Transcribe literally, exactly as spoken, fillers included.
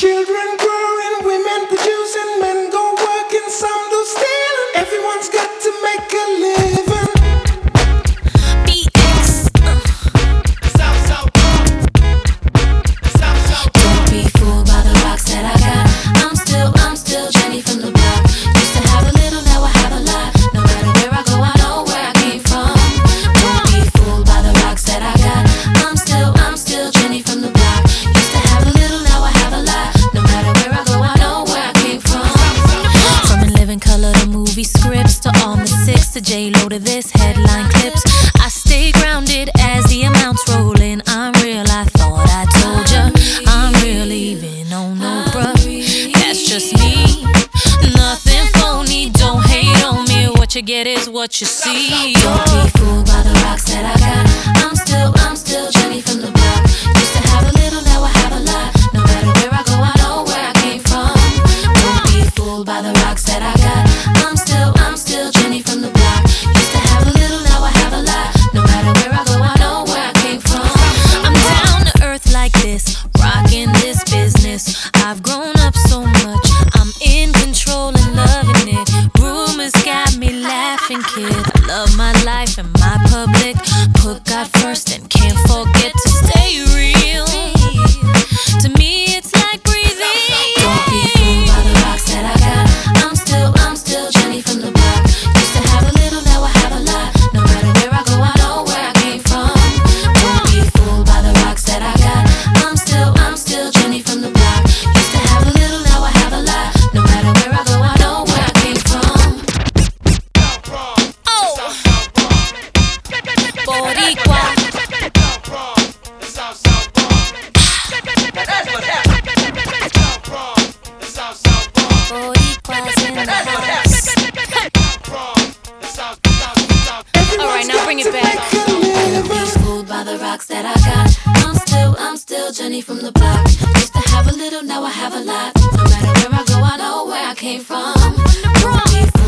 Children growing, women producing, men go working, some do stealing. Everyone's got to make a living. B X. Uh. South, South, South, South. Don't be fooled by the rocks that I got. I'm still, I'm still Jenny from the block. Used to have a little, now I have a lot. No matter where I go, I know where I came from. Don't be fooled by the rocks that I got. I'm still, I'm still Jenny from the block. Used to have a little, now I have a lot. No matter where I go, I know where I came from. From In Living Color to movie scripts to all the six to J-Lo to this headline clips. I stay grounded as the amounts roll in. I'm real, I thought I told ya. I'm real even on no bruh. That's just me. Nothing phony, don't hate on me. What you get is what you see. Don't be fooled by the rocks that I got. I'm still, I'm still Jenny from the block. Used to have a little, now I have a lot. No matter where I go, I know where I came from. Don't be fooled by the rocks that I got. I'm still, I'm still Jenny from the block. Used to have a little, now I have a lot. No matter where I go, I know where I came from. I'm down to earth like this, rocking this business. I've grown up so much, I'm in control and loving it. Rumors got me laughing, kid. I love my life and my public. Put God first and can't forget to stay real. To me, it's like breathing. Don't be fooled by the rocks that I got. I'm still, I'm still Jenny from the block. Used to have a little, now I have a lot. No matter where I go, I know where I came from. Don't be fooled by the rocks that I got. I'm still, I'm still Jenny from the block. Used to have a little, now I have a lot. No matter where I go, I know where I came from. Oh, Boricua. Boricuas in the house. Alright, now bring it back. Don't be fooled by the rocks that I got. I'm still, I'm still Jenny from the block. Used to have a little, now I have a lot. No matter where I go, I know where I came from. Don't be